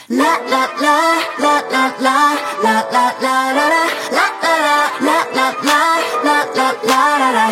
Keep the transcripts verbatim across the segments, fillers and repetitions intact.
La la la la la la la la la la la la la la la la la la la.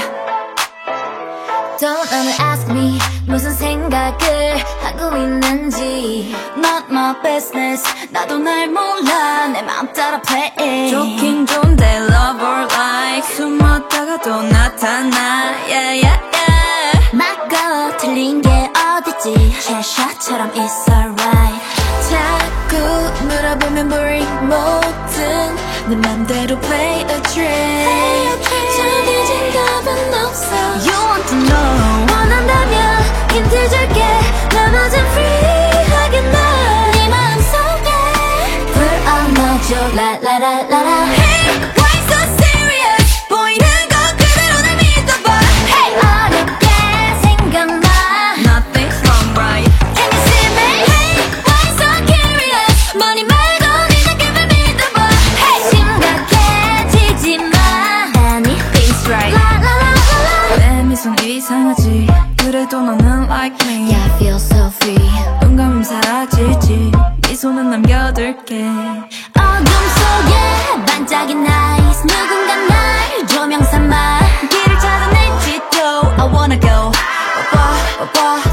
Don't ever ask me 무슨 생각을 하고 있는지. Not my business. 나도 날 몰라. 내 맘 따라 play. 좋긴 좋은데 love or like 숨었다가 또 나타나. Yeah yeah yeah. 맞고 틀린 게 어딨지. 샷샷처럼 it's alright. 자꾸 물어보면 boring 뭐든 내 맘대로 play a trick. 정해진 답은 없어. You want to know. 원한다면 힌트 줄게. 나머진 free하게 날 네 마음속에 불 안아줘. 라라라라라. Hey, why so serious? 보이는 것 그대로 날 믿어봐. Hey, 어렵게 생각나. Nothing's wrong, right? Can you see me? Hey, why so curious? 머니 말고 네 느낌을 믿어봐. Hey, 심각해지지 마. Anything's right. 라라라라라. 내 미소는 이상하지. 그래도 너는 like me. Yeah, I feel so free. 눈 감으면 사라지지. 미소는 남겨둘게. 어둠 속에 반짝인 eyes. 누군가 날 조명 삼아 길을 찾아낸 지도 I wanna go. 오빠 오빠